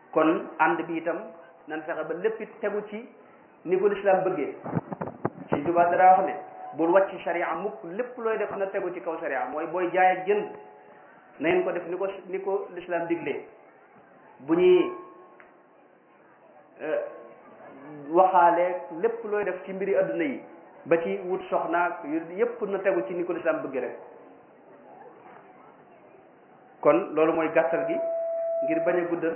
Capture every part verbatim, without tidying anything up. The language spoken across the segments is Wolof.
kon ànd bi itam nan fexe ba lépp it tegu ci ni ko lislaam bëggee. Sëñ Tuubaa dara wax ne bul wàcc sharia mukk, lépp looy def na tegu ci kaw sharia, mooy booy jaay ak jënd na ngeen ko def ni ko ni ko lislaam diglee. bu ñuy waxaale lépp looy def ci mbiri adduna yi ba ci wut soxnaak yépp na tegu ci ni ko lislaam bëgg rek. kon loolu mooy gàttal gi ngir bañ a guddal.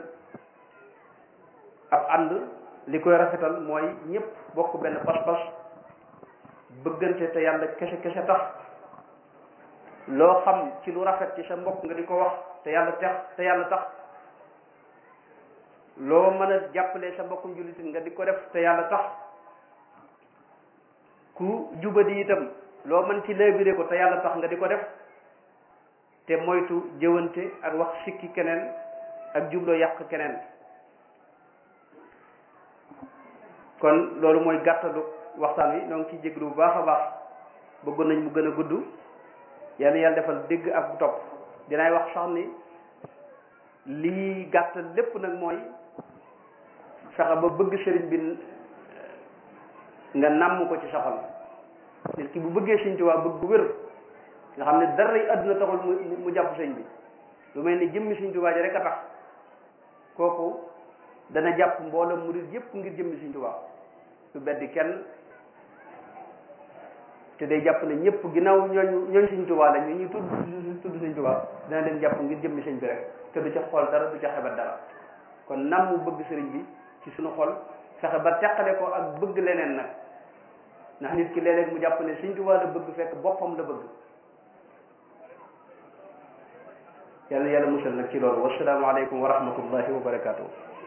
ab ànd li koy rafetal mooy ñëpp bokk benn pas-pas bëggante te yàlla kese kese tax, loo xam ci lu rafet ci sa mbokk nga di ko wax te yàlla tax te yàlla tax, loo mën a jàppale sa mbokkum jullit nga di ko def te yàlla tax, ku jubadi itam loo mën ci léebire ko te yàlla tax nga di ko def, te moytu jëwante ak wax sikki keneen ak jubloo yàq keneen. kon loolu mooy gàttalu waxtaan wi, ñoo ngi ciy jéglu bu baax a baax, bëggoon nañ mu gën a gudd. yàlla yàlla defal dégg ak bu topp. dinaay wax sax ni lii gàttal lépp nag mooy fexe ba bëgg sëriñ bi nga nàmm ko ci sa xol. nit ki bu bëggee Sëriñ Tuubaa bëgg bu wér nga xam ne dara yi àdduna taxul mu mu jàpp sëñ bi, lu mel ni jëmmi Sëriñ Tuubaa ji rek a tax, kooku dana jàpp mbooloo murid yépp ngir jëmmi Sëriñ Tuubaa, du beddi kenn, te day jàpp ne ñëpp ginnaaw ñooñ ñooñ Sëriñ Tuubaa la ñu ñuy tudd tudd Sëriñ Tuubaa dana leen jàpp ngir jëmmi sëñ bi rek, te du ca xool dara du ca xebat dara. kon nam mu bëgg sëriñ bi ci suñu xol, fexe ba teqale ko ak bëgg leneen nag, ndax nit ki léeg-léeg mu jàpp ne Sëriñ Tuubaa la bëgg fekk boppam la bëgg. yàlla yàlla musal nag ci loolu. wassalaamu aleykum wa rahmatullahi wa barakaatuh.